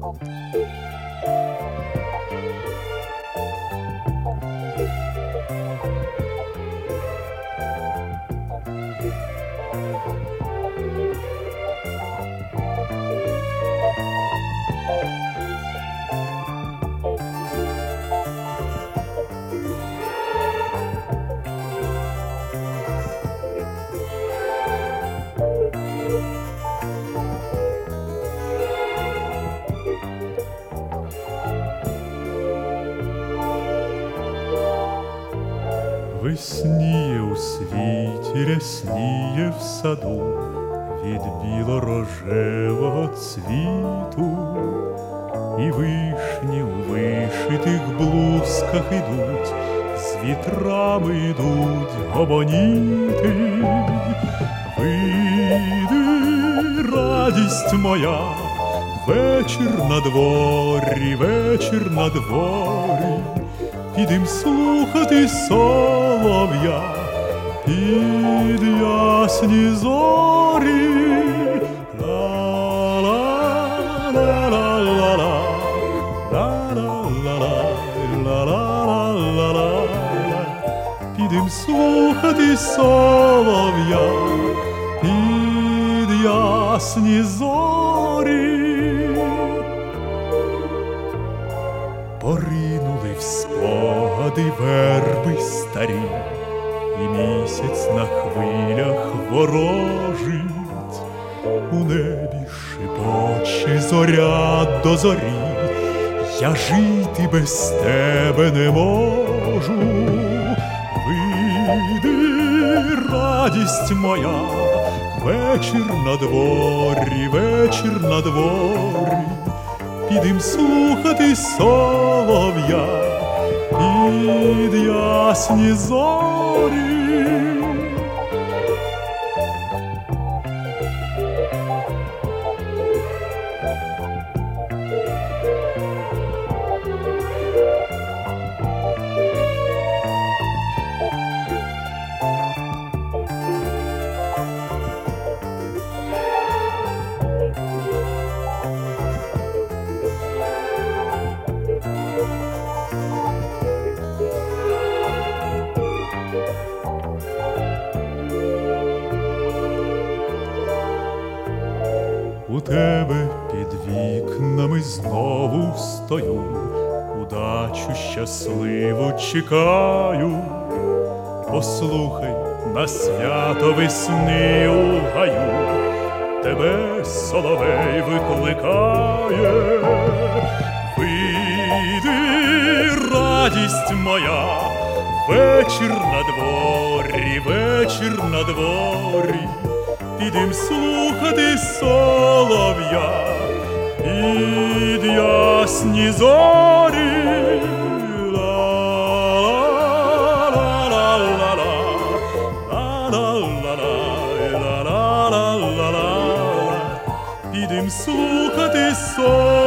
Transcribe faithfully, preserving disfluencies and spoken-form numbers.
Весніє у світі, рясніє в саду від біло-рожевого цвіту, і вишні у вишитих блузках ідуть, з вітрами ідуть гомоніти. Вийди, радість моя, вечір на дворі, вечір на дворі. Підем слухати солов'я під ясні зорі. Ла-ла-ла-ла-ла-ла, ла-ла-ла-ла-ла-ла-ла-ла. Підем слухати солов'я під ясні зорі. Поринули в спогади верби старі, і місяць на хвилях ворожить. У небі шепоче зоря до зорі, я жити без тебе не можу. Вийди, радість моя, вечір на дворі, вечір на дворі. Підем слухати солов'я під ясні зорі. У тебе під вікнами знову стою, удачу щасливу чекаю. Послухай, на свято весни у гаю тебе соловей викликає. Вийди, радість моя, вечір на дворі, вечір на дворі. Підем слухати солов'я під ясні зорі. Ла-ла-ла-ла-ла, ла-ла-ла-ла, ла-ла-ла-ла-ла. Підем слухати солов'я